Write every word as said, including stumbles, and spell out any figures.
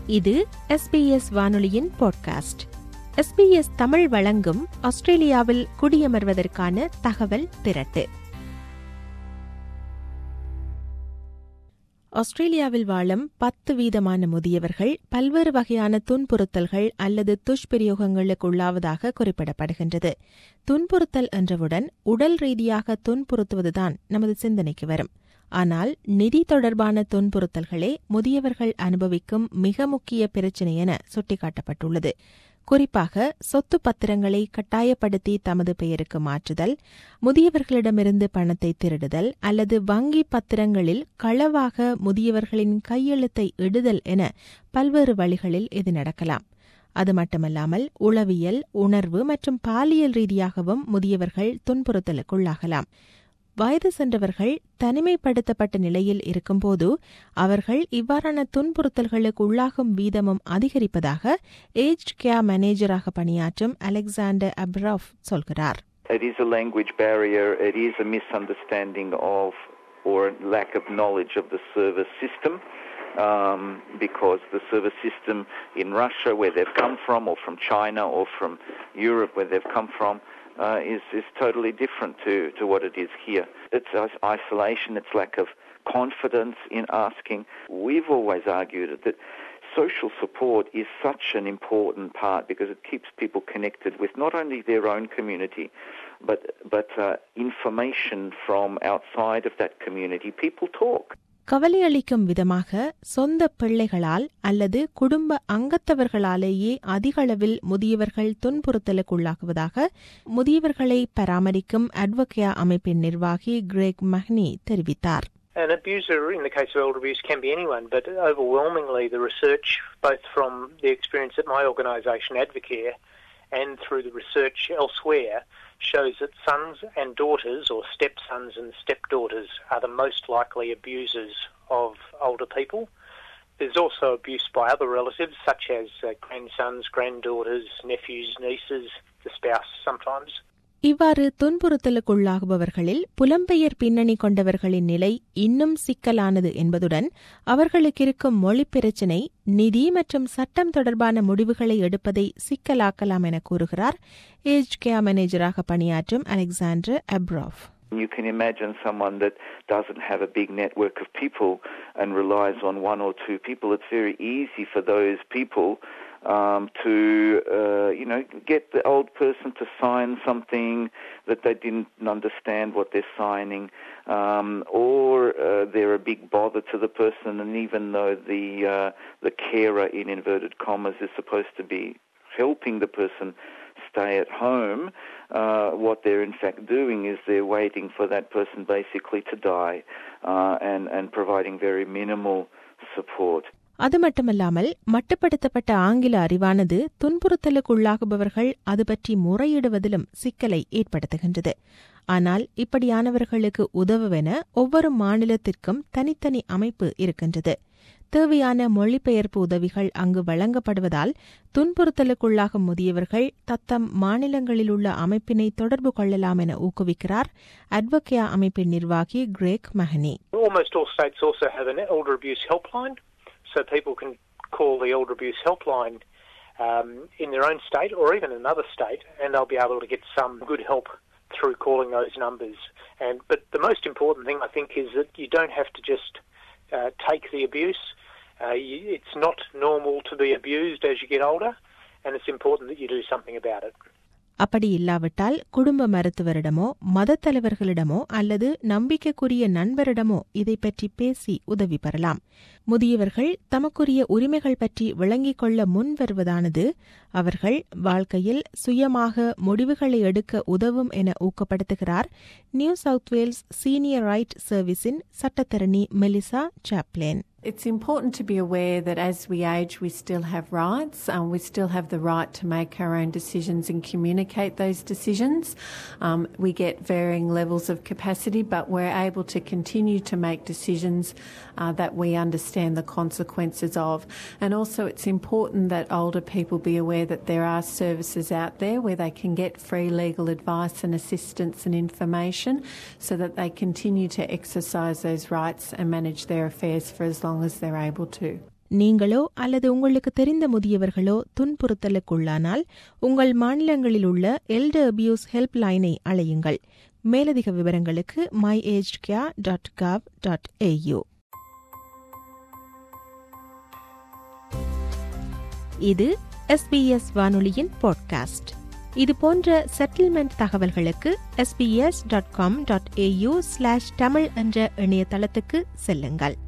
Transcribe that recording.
இது S B S வானொலியின் podcast. S B S Tamil வழங்கும் ஆஸ்திரேலியாவில் குடியமர்வதற்கான தகவல் திரட்டு. ஆஸ்திரேலியாவில் வாழும் பத்து வீதமான முதியவர்கள் பல்வேறு வகையான துன்புறுத்தல்கள் அல்லது துஷ்பிரயோகங்களுக்கு உள்ளாவதாக குறிப்பிடப்படுகின்றது. துன்புறுத்தல் என்றவுடன் உடல் ரீதியாக துன்புறுத்துவதுதான் நமது சிந்தனைக்கு வரும். ஆனால் நிதி தொடர்பான துன்புறுத்தல்களே முதியவர்கள் அனுபவிக்கும் மிக முக்கிய பிரச்சினை என சுட்டிக்காட்டப்பட்டுள்ளது. குறிப்பாக சொத்து பத்திரங்களை கட்டாயப்படுத்தி தமது பெயருக்கு மாற்றுதல், முதியவர்களிடமிருந்து பணத்தை திருடுதல் அல்லது வங்கி பத்திரங்களில் களவாக முதியவர்களின் கையெழுத்தை இடுதல் என பல்வேறு வழிகளில் இது நடக்கலாம். அது மட்டுமல்லாமல் உளவியல், உணர்வு மற்றும் பாலியல் ரீதியாகவும் முதியவர்கள் துன்புறுத்தலுக்குள்ளாகலாம். வயது சென்றவர்கள் தனிமைப்படுத்தப்பட்ட நிலையில் இருக்கும்போது அவர்கள் இவ்வாறான துன்புறுத்தல்களுக்கு உள்ளாகும் வீதமும் அதிகரிப்பதாக ஏஜ்ட் கேர் மேனேஜராக பணியாற்றும் அலெக்சாண்டர் அப்ராஃப் சொல்கிறார். It is a language barrier, it is a misunderstanding of or lack of knowledge of the service system. Um, because the service system in Russia, where they've come from, or from China, or from Europe, where they've come from, uh, is is totally different to, to what it is here. It's isolation, it's lack of confidence in asking. We've always argued that social support is such an important part because it keeps people connected with not only their own community, but but uh, information from outside of that community. People talk. கவலையளிக்கும் விதமாக சொந்த பிள்ளைகளால் அல்லது குடும்ப அங்கத்தவர்களாலேயே அதிகளவில் முதியவர்கள் துன்புறுத்தலுக்குள்ளாகுவதாக முதியவர்களை பராமரிக்கும் advocate அமைப்பின் நிர்வாகி கிரேக் மஹ்னி தெரிவித்தார். An abuser in the case of elder abuse can be anyone, but overwhelmingly the research, both from the experience at my organisation, Advocare, and through the research elsewhere, shows that sons and daughters, or stepsons and stepdaughters, are the most likely abusers of older people. There's also abuse by other relatives, such as uh, grandsons, granddaughters, nephews, nieces, the spouse sometimes. இவ்வாறு துன்புறுத்தலுக்குள்ளாகுபவர்களில் புலம்பெயர் பின்னணி கொண்டவர்களின் நிலை இன்னும் சிக்கலானது என்பதுடன் அவர்களுக்கு இருக்கும் மொழி பிரச்சினை நிதி மற்றும் சட்டம் தொடர்பான முடிவுகளை எடுப்பதை சிக்கலாக்கலாம் என கூறுகிறார் ஏஜ்ட் கேர் மேனேஜராக பணியாற்றும் அலெக்சாண்டர் அப்ராஃப். You can imagine someone that doesn't have a big network of people and relies on one or two people. It's very easy for those people um, to, uh, you know, get the old person to sign something that they didn't understand what they're signing, um, or uh, they're a big bother to the person, and even though the uh, the carer, in inverted commas, is supposed to be helping the person stay at home, uh, what they're in fact doing is they're waiting for that person basically to die uh, and, and providing very minimal support. அது மட்டுமல்லாமல் மட்டுப்படுத்தப்பட்ட ஆங்கில அறிவானது துன்புறுத்தலுக்குள்ளாகுபவர்கள் அது பற்றி முறையிடுவதிலும் சிக்கலை ஏற்படுத்துகின்றது. ஆனால் இப்படியானவர்களுக்கு உதவுவென ஒவ்வொரு மாநிலத்திற்கும் தனித்தனி அமைப்பு இருக்கின்றது. தேவையான மொழிபெயர்ப்பு உதவிகள் அங்கு வழங்கப்படுவதால் துன்புறுத்தலுக்குள்ளாகும் முதியவர்கள் தத்தம் மாநிலங்களில் உள்ள அமைப்பினை தொடர்பு கொள்ளலாம் என ஊக்குவிக்கிறார் அட்வொகேட் அமைப்பின் நிர்வாகி கிரேக் மஹ்னி. Almost all states also have an elder abuse helpline, so people can call the elder abuse helpline um, in their own state or even another state, and they'll be able to get some good help through calling those numbers. And but the most important thing I think is that you don't have to just Uh, take the abuse. Uh, you, it's not normal to be abused as you get older, and it's important that you do something about it. அப்படி இல்லாவிட்டால் குடும்ப மருத்துவரிடமோ மதத் தலைவர்களிடமோ அல்லது நம்பிக்கைக்குரிய நண்பரிடமோ இதை பற்றி பேசி உதவி பெறலாம். முதியவர்கள் தமக்குரிய உரிமைகள் பற்றி விளங்கிக் கொள்ள முன் வருவதானது அவர்கள் வாழ்க்கையில் சுயமாக முடிவுகளை எடுக்க உதவும் என ஊக்கப்படுத்துகிறார் New South Wales senior rights சர்வீஸின் சட்டத்தரணி Melissa Chaplin. It's important to be aware that as we age, we still have rights. Um, we still have the right to make our own decisions and communicate those decisions. Um, we get varying levels of capacity, but we're able to continue to make decisions uh, that we understand the consequences of. And also it's important that older people be aware that there are services out there where they can get free legal advice and assistance and information so that they continue to exercise those rights and manage their affairs for as long as they're able to. நீங்களோ அல்லது உங்களுக்கு தெரிந்த முதியவர்களோ துன்புறுத்தலுக்குள்ளானால் உங்கள் மாநிலங்களில் உள்ள elder abuse help லைனை அழையுங்கள். மேலதிக விவரங்களுக்கு my aged care dot gov dot AU. இது எஸ்பிஎஸ் வானொலியின் பாட்காஸ்ட். இது போன்ற செட்டில்மெண்ட் தகவல்களுக்கு SBS dot com dot AU slash Tamil என்ற இணையதளத்துக்கு செல்லுங்கள்.